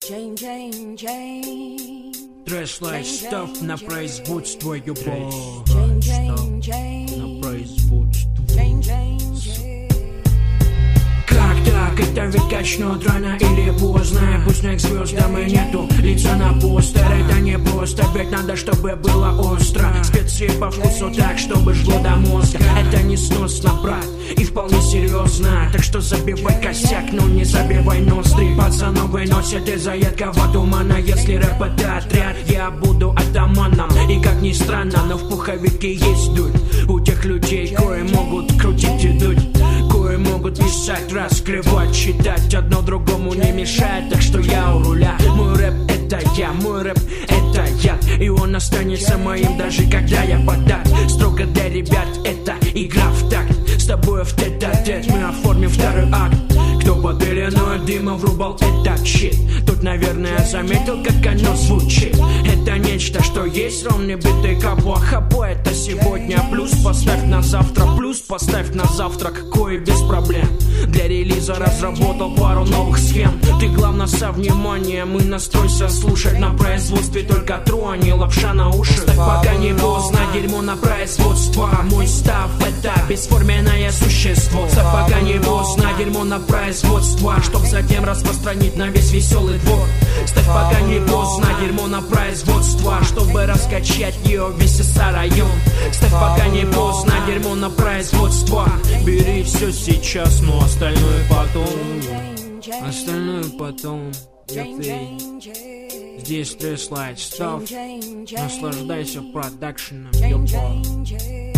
Трэш-лайф, став на производство, ёбо. На производство. Как так? Это ведь качнут рано или поздно. Пусть к звездам и нету лица на постер. Это не просто, ведь надо, чтобы было остро. Специи по вкусу так, чтобы жгло до мозга. Это не сносно, брат, и вполне серьезно. Так что забивай косяк, но не забивай ноздри. Пацановы носят из-за едкого тумана. Если рэп это отряд, я буду атаманом. И как ни странно, но в пуховике есть дурь у тех людей, кои могут крутить и дуть, кои могут писать, раскрывать, читать. Одно другому не мешает, так что я у руля. Мой рэп это я, мой рэп это я. И он останется моим, даже когда я подат. Строго для ребят это игра в такт. С тобой в тет-а-тет мы оформим второй акт. Кто под пеленой дыма врубал этот щит, тот, наверное, заметил, как оно звучит. Это нечто, что есть, ровный битый капо. Это сегодня плюс, поставь на завтра плюс, поставь на завтрак, кое без проблем. Для релиза разработал пару новых схем. Ты главное со вниманием и настройся слушать. На производстве только трони, лапша на уши. Ставь, пока не поздно, дерьмо на производство. Мой став это бесформенное существо. Ставь, пока не поздно, дерьмо на производство, чтоб затем распространить на весь веселый двор. Ставь, пока не поздно, дерьмо на производство, чтобы раскачать ее весь район. Ставь, пока не поздно, дерьмо на производство. Бери все сейчас, но остальное потом. Остальное потом. Здесь Трэш-лайф, став. Наслаждайся продакшеном, ёбо.